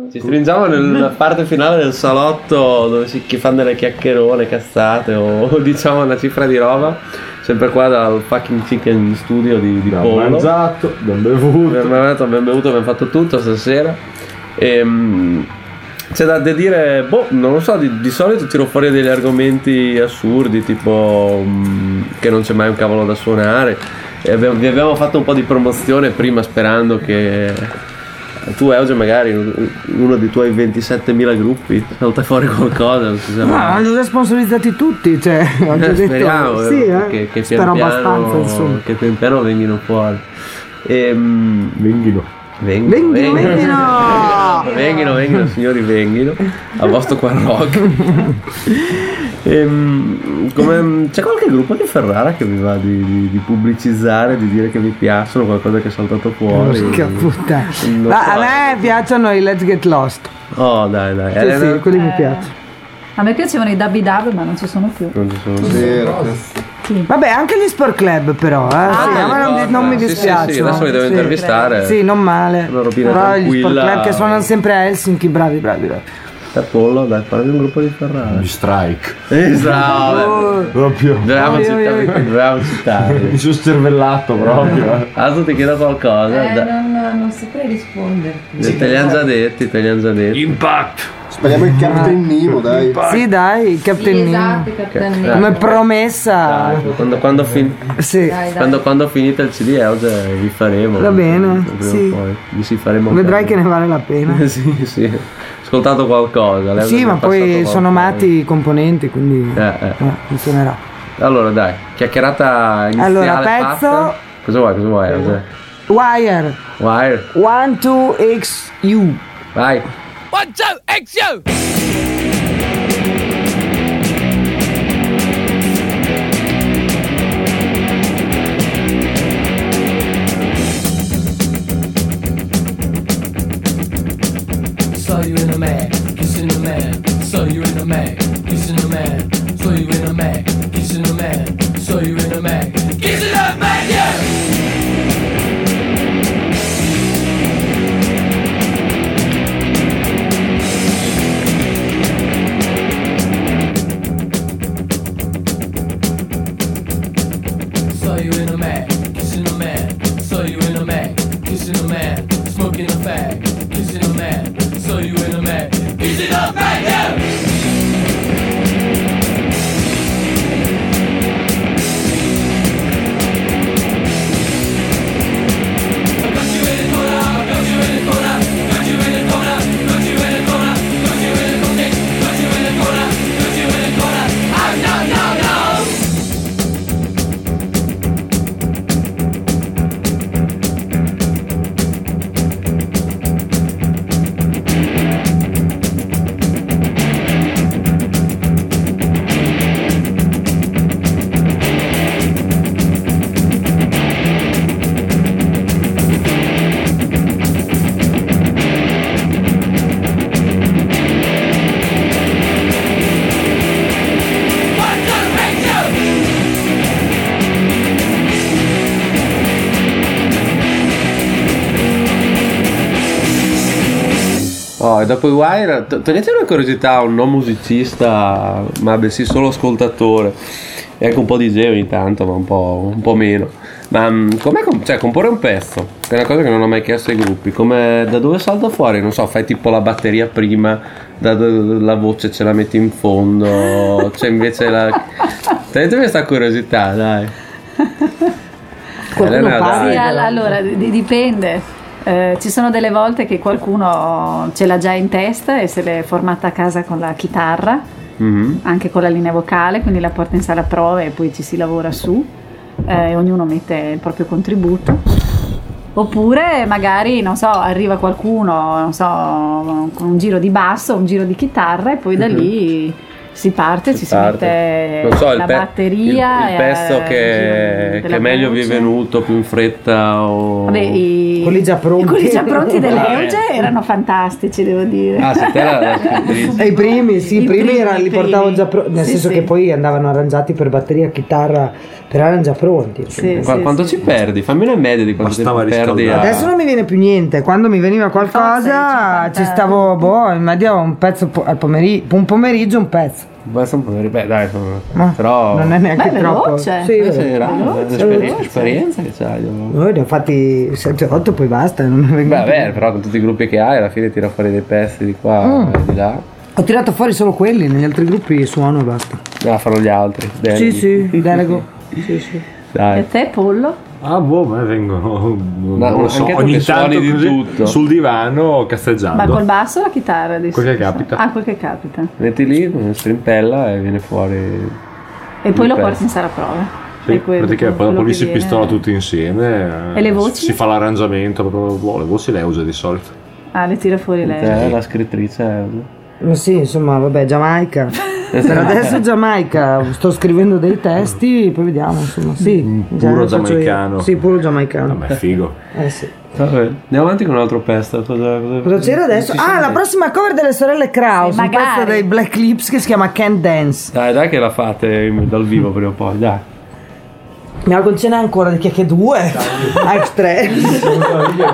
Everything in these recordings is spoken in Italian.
Ci stringiamo nella parte finale del salotto dove si fanno delle chiacchierone, cazzate o diciamo una cifra di roba. Sempre qua dal fucking chicken studio di Pollo. Abbiamo mangiato, abbiamo bevuto. Abbiamo fatto tutto stasera. C'è da dire, non lo so, di solito tiro fuori degli argomenti assurdi, tipo che non c'è mai un cavolo da suonare. E vi abbiamo fatto un po' di promozione prima sperando che tu Euge magari uno dei tuoi 27.000 gruppi salta fuori qualcosa, non si sa mai. Hanno responsabilizzati tutti, cioè speriamo sì, che spero abbastanza, insomma. Che pian piano vengano fuori. Venghino, signori, venghino a vostro Quarrock. C'è qualche gruppo di Ferrara che vi va di pubblicizzare, di dire che vi piacciono, qualcosa che è saltato fuori? Che puttana. A me piacciono i Let's Get Lost. Oh, dai. Sì, quelli mi piacciono. A me piacevano i Dubby Dub, ma non ci sono più. Sì. Vabbè, anche gli Sport Club però, sì, a me non mi dispiace. Sì, adesso li devo intervistare. Sì, non male. Una robina però tranquilla. gli Sport Club che suonano sempre a Helsinki, bravi. Per Pollo, dai, parla di un gruppo di Ferrara. Gli Strike. Esatto. Proprio. Dovevamo citare. Mi sono cervellato proprio. Adesso ti chiedo qualcosa. Non saprei rispondere. Te li hanno già detti. Impact. Speriamo il Captain Nemo, dai. Sì, dai, il Captain Nemo. Esatto, Captain Nemo. Come promessa. Dai, quando finite il CD Euge vi faremo. Va bene, sì. Vi faremo. Vedrai che ne vale la pena. Sì. Ascoltato qualcosa. Sì, ma poi sono amati i componenti, quindi funzionerà. Allora dai, chiacchierata iniziale. Allora, pezzo. Fatta. Cosa vuoi Euge? Wire 1-2-XU. Vai. 1-2-XU. Saw you in a mag, kissing a man. Saw you in a mag, kissing a man. Saw you in a mag, kissing a man. Saw you in a mag, kissing a man, yeah. Saw you in a mag, kissing a man. Saw you in a mag, kissing a man. Smoking a fag, kissing a man. Saw you in a mag, kissing a man, yeah. E dopo i Wire, togliete una curiosità a un non musicista, ma bensì solo ascoltatore, e anche un po' DJ ogni tanto, ma un po' meno. Ma com'è comporre un pezzo? Che è una cosa che non ho mai chiesto ai gruppi. Da dove salta fuori? Non so, fai tipo la batteria prima, la voce ce la metti in fondo, cioè invece togliete questa curiosità, dai. Allora, dipende. Ci sono delle volte che qualcuno ce l'ha già in testa e se l'è formata a casa con la chitarra, anche con la linea vocale, quindi la porta in sala prove e poi ci si lavora su, e ognuno mette il proprio contributo. Oppure magari, non so, arriva qualcuno, non so, con un giro di basso, un giro di chitarra e poi da lì Si parte, ci si parte. mette Non so, la batteria, il pezzo che meglio vi è venuto più in fretta o... Vabbè, quelli già pronti. Quelli già pronti dell'Euge erano fantastici, devo dire. Ah, se te la scrittrice. E i primi, sì, i primi li portavo già pronti, nel Sì, senso sì. che poi andavano arrangiati per batteria, chitarra, però erano già pronti. Sì, Quanto sì, ci perdi? Fammi una media di quanto Bastava tempo perdi a... Adesso non mi viene più niente, quando mi veniva qualcosa 50. ci stavo, in media un pezzo al pomeriggio, un pomeriggio un pezzo. Beh, dai, Ma però... non è neanche Beh, troppo. veloce. Sì, L'esperienza che c'hai. noi ne ho fatti 7-8, poi basta. Non ne vengono più. Beh, però con tutti i gruppi che hai alla fine tira fuori dei pezzi di qua e di là. Ho tirato fuori solo quelli, negli altri gruppi suono e basta. Fanno gli altri. Sì, sì, delego. Sì, sì. Dai. E te, Pollo? Ah, boh, me vengono. Non lo so, anche tu ogni che suoni tanto di così, tutto. sul divano cazzeggiando. Ma col basso o la chitarra? Quel che capita. Ah, quel che capita. Metti lì, strimpella e viene fuori. E poi lo pezzo. porti in sala prove. Sì, E quello- praticamente poi dopo quello lì che si viene- pistola tutti insieme. E le voci? Si fa l'arrangiamento, proprio le voci le usa di solito. Ah, le tira fuori lei. Te, la scrittrice. Ma sì, insomma, vabbè, Giamaica. Per adesso Giamaica, sto scrivendo dei testi, poi vediamo, insomma, sì. già Puro lo faccio io. giamaicano. Sì, puro giamaicano. Vabbè, figo. Sì. Vabbè, andiamo avanti con un altro pezzo. Cosa c'era adesso? Ah, la prossima cover delle sorelle Kraus, Sì, un pezzo magari. dei Black Lips che si chiama Can't Dance. Dai che la fate dal vivo prima o poi, dai. Ma non ce n'è ancora di che 2? X3.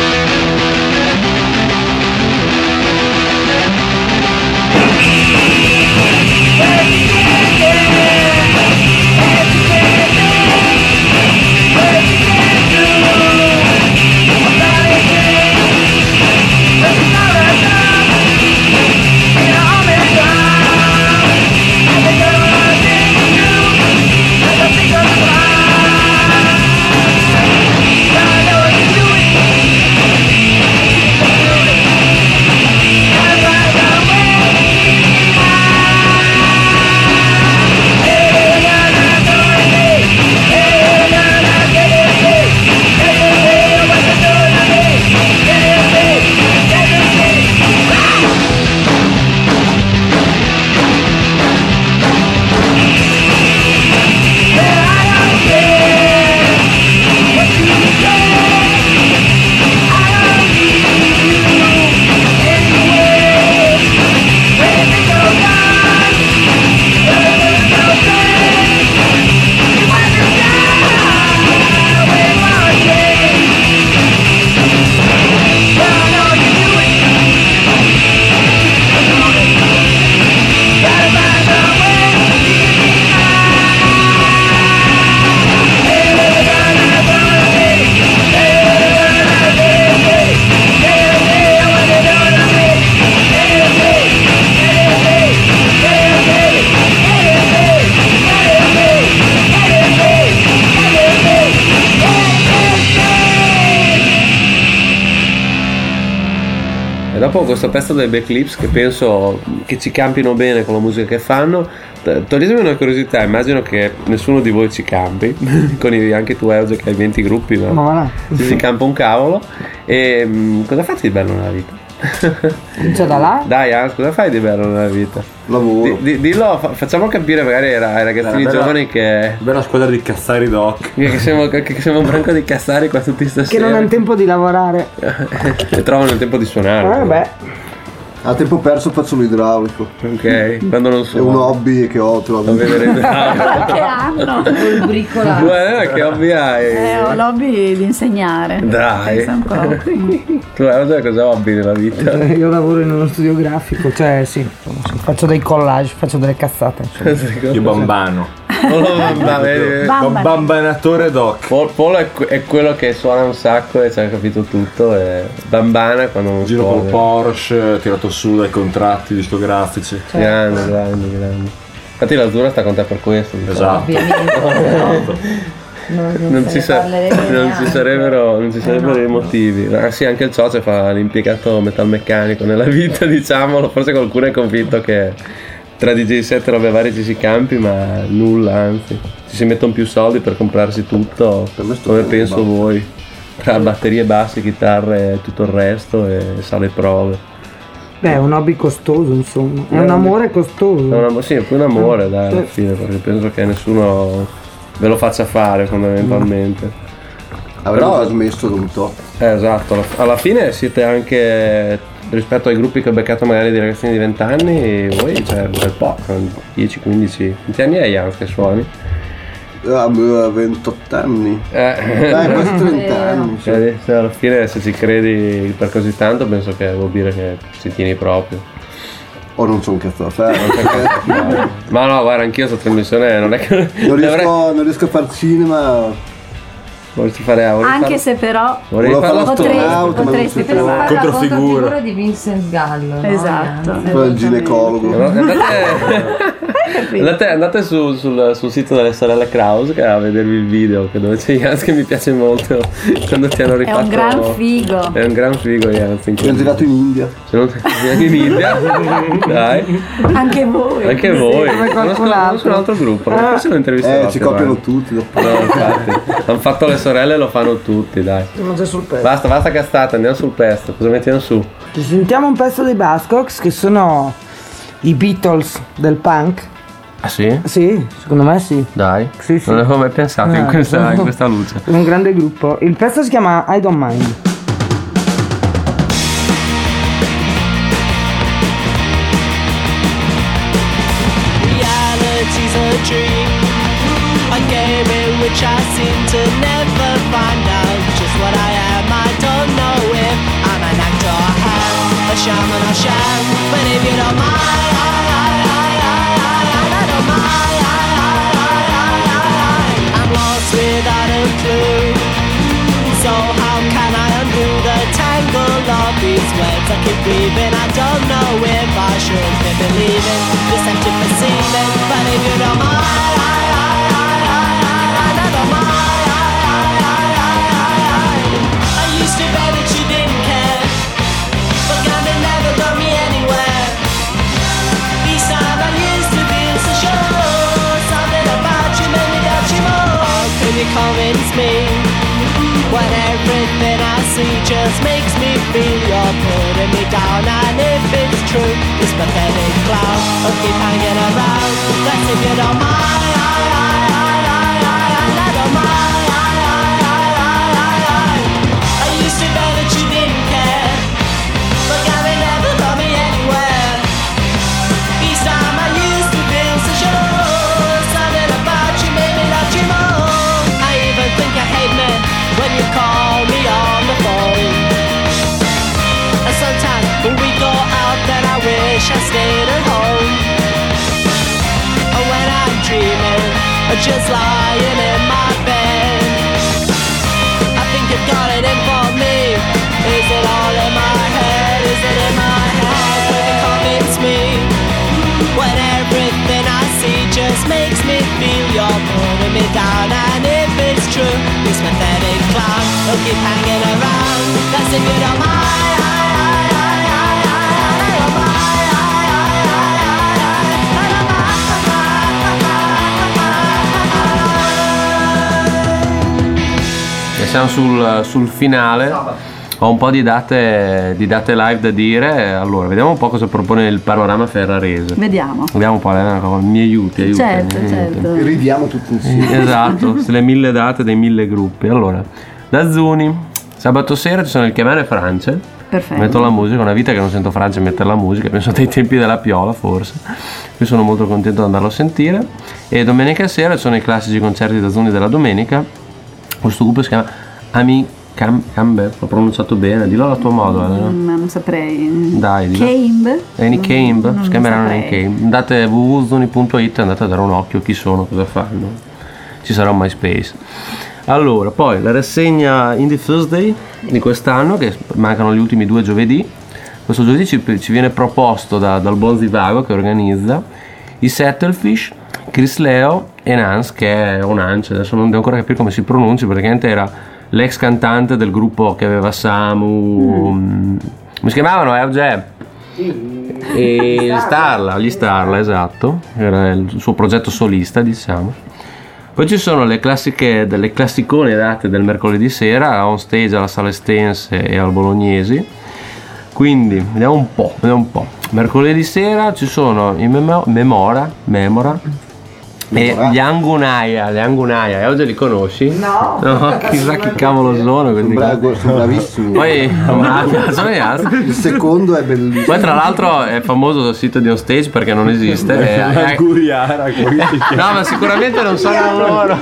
E dopo questo pezzo dei Black Lips che penso che ci campino bene con la musica che fanno, toglietemi una curiosità, immagino che nessuno di voi ci campi, con anche tu Euge che hai 20 gruppi, Ma va là. si campa un cavolo. E cosa fate di bello nella vita? Comincia da là. Dai Hans, cosa fai di bello nella vita? Lavoro. Dillo, facciamo capire magari ai ragazzini Bella- giovani che Bella squadra di cazzari doc. siamo un branco di cazzari qua tutti Che stasera non hanno tempo di lavorare. e trovano il tempo di suonare. Vabbè. A tempo perso faccio l'idraulico. Ok, quando non È so. un hobby che ho, te lo Non vedere il Che hanno? Il bricolato. Guarda che hobby hai. Ho l'hobby di insegnare. Dai. Pensa un po'. Tu cosa hobby nella vita? Io lavoro in uno studio grafico, cioè sì, faccio dei collage, faccio delle cazzate. Insomma. Io bambano. Vedi? Bamba. Bambanatore doc. Polo è quello che suona un sacco e ci ha capito tutto e bambana quando non Giro col suona. Porsche, tirato su dai contratti discografici. Grande. Infatti l'Azzurra sta con te per questo. diciamo. Esatto. Ovviamente. Non ci sarebbero i motivi. Ah, sì, anche il Cioce fa l'impiegato metalmeccanico nella vita, diciamolo. Forse qualcuno è convinto che tra DJ7 e robe varie ci si campi, ma nulla, anzi. Ci si mettono più soldi per comprarsi tutto, Per me sto come bene, penso basta. voi. Tra batterie, bassi, chitarre e tutto il resto e sale prove. Beh, è un hobby costoso, insomma. È un amore costoso. Sì, è più un amore, dai, alla fine, perché penso che nessuno ve lo faccia fare fondamentalmente. Avremmo già smesso da un po'. Esatto, alla fine siete anche, rispetto ai gruppi che ho beccato magari di ragazzini di 20 anni, voi cioè un bel po', 10-15. Quanti anni hai Jans che suoni? 28 anni. Quasi 30 anni. Sì. Alla fine se ci credi per così tanto penso che vuol dire che ci tieni proprio. O non c'è un cazzo da fare. Ma no, guarda, anch'io questa trasmissione non è che non riesco a far cinema. Vorresti fare anche se però potresti fare controfigura. La di Vincent Gallo. Esatto. Il ginecologo. Andate sul sito delle sorelle Kraus a vedervi il video dove c'è Jans che mi piace molto quando ti hanno rifatto. È un gran figo. È un gran figo Jans. Abbiamo girato in India. In India? Dai. Anche voi. Anche voi. Conosco un altro gruppo. Forse lo intervisterò. Ci copiano tutti. No, infatti. Hanno fatto le sorelle, lo fanno tutti, dai. Siamo già sul pezzo. Basta cazzata, andiamo sul pezzo. Cosa mettiamo su? Ci sentiamo un pezzo dei Buzzcocks, che sono i Beatles del punk. Ah sì? Sì, secondo me sì. Dai. Sì. Non avevo mai pensato in questa luce. È un grande gruppo. Il pezzo si chiama I Don't Mind. Reality's a dream, a game in which I seem to never find out just what I am. I don't know if I'm an actor or a shaman or sham, but if you don't mind, I don't mind. I'm lost without a clue, so how can I undo the tangle of these words I keep breathing? I don't know if I should be believing this empty perceiving, but if you don't mind, I don't mind. I used to bet that you didn't care, but gambling never got me anywhere. Each time I used to be so sure, something about you made me doubt you more. Can you convince me when everything I see just makes me feel you're putting me down? And if it's true, this pathetic cloud will keep hanging around. That's if you don't mind. I don't mind. I used to bet that you didn't care, but gambling never got me anywhere. Each time I used to feel so sure, something about you made me love you more. I even think you hate me when you call me on the phone. And sometimes when we go out, then I wish I stayed at home. And when I'm dreaming, just lying in my bed, I think you've got it in for me. Is it all in my head? Is it in my head? Will you convince me when everything I see just makes me feel you're putting me down? And if it's true, this pathetic cloud will keep hanging around. That's if you don't mind. Siamo sul finale. Ho un po' di date live da dire. Allora, vediamo un po' cosa propone il panorama ferrarese. Vediamo un po', mi aiuti. Certo. Ridiamo tutti insieme. Esatto, le 1000 date dei 1000 gruppi. Allora, da Zuni, sabato sera ci sono il Chiamare France. Perfetto. Metto la musica, una vita che non sento France mettere la musica, penso dai tempi della Piola forse. Io sono molto contento di andarlo a sentire. E domenica sera ci sono i classici concerti da Zuni della domenica. Questo gruppo si chiama Ami Cambe, l'ho pronunciato bene, dillo alla tua modo. Non saprei. Dai, dillo. Cambe, si chiameranno Cambe. Andate www.zuni.it, andate a dare un occhio chi sono, cosa fanno. Ci sarà un MySpace. Allora, poi la rassegna Indie Thursday di quest'anno, che mancano gli ultimi 2 giovedì. Questo giovedì ci viene proposto dal buon Zivago che organizza i Settlefish, Chris Leo e Nance, che è un Nance, adesso non devo ancora capire come si pronunci, praticamente era l'ex cantante del gruppo che aveva Samu, come si chiamavano? E gli Starla, esatto, era il suo progetto solista, diciamo. Poi ci sono le classicone date del mercoledì sera on stage alla Sala Estense e al Bolognesi. Quindi vediamo un po'. Mercoledì sera ci sono i Memora e gli Angunaia. Oggi li conosci? No. Chissà che cavolo sono questi. Sono bravissimi. Poi il secondo è bellissimo. Poi tra l'altro è famoso il sito di On Stage perché non esiste. No, ma sicuramente non suonano loro.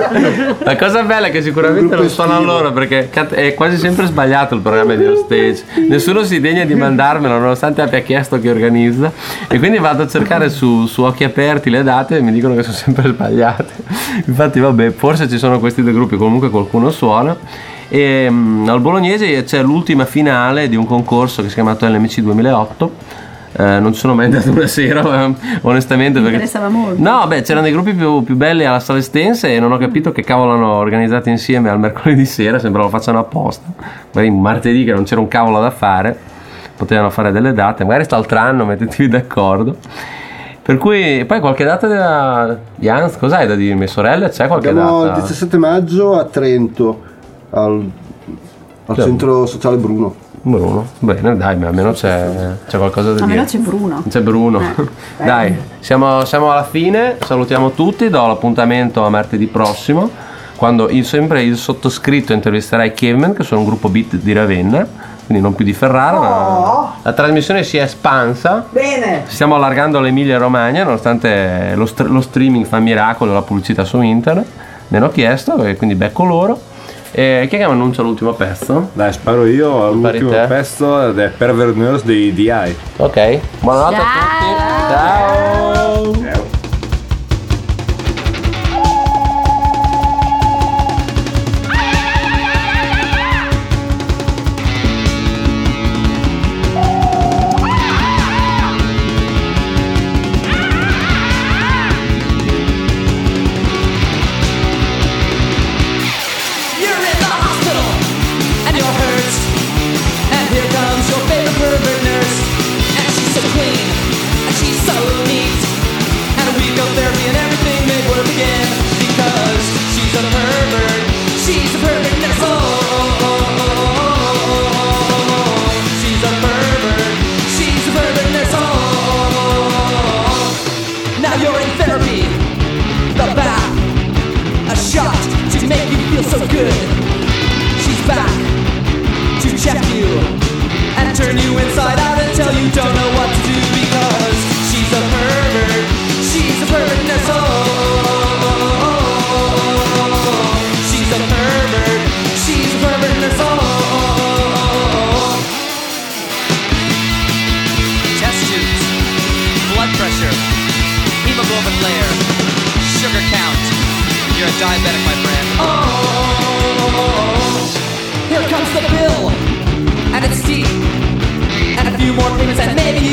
La cosa bella è che sicuramente non suonano loro perché è quasi sempre sbagliato il programma di On Stage. Nessuno si degna di mandarmelo nonostante abbia chiesto chi organizza. E quindi vado a cercare su Occhi Aperti le date e mi dicono che sono sempre sbagliate. Infatti vabbè, forse ci sono questi due gruppi, comunque qualcuno suona. E al Bolognese c'è l'ultima finale di un concorso che si è chiamato LMC 2008. Non ci sono mai andato una sera, onestamente, perché interessava molto. No, beh, c'erano dei gruppi più belli alla Sala Estense e non ho capito che cavolo hanno organizzato insieme al mercoledì sera. Sembra lo facciano apposta. Magari un martedì che non c'era un cavolo da fare, potevano fare delle date, magari quest'altro anno mettetevi d'accordo. Per cui poi qualche data della Jans, cos'hai da dirmi? Sorelle, c'è qualche Abbiamo data? il 17 maggio a Trento al centro sociale Bruno. Bene, dai, ma almeno c'è qualcosa da dire. Almeno c'è Bruno. C'è Bruno. Dai, siamo alla fine, salutiamo tutti, do l'appuntamento a martedì prossimo, quando sempre il sottoscritto intervisterà i Cavemen, che sono un gruppo beat di Ravenna, quindi non più di Ferrara, ma la trasmissione si è espansa. Bene. Stiamo allargando l'Emilia Romagna, nonostante lo streaming fa miracolo, la pubblicità su internet. Mi hanno chiesto e quindi becco loro. E chi è che mi annuncia l'ultimo pezzo? Dai, sparo io all'ultimo pezzo ed è Pervert Nurse dei DI. Ok, buonanotte a tutti. Ciao. Here comes the bill, and it's steep, and a few more payments, and maybe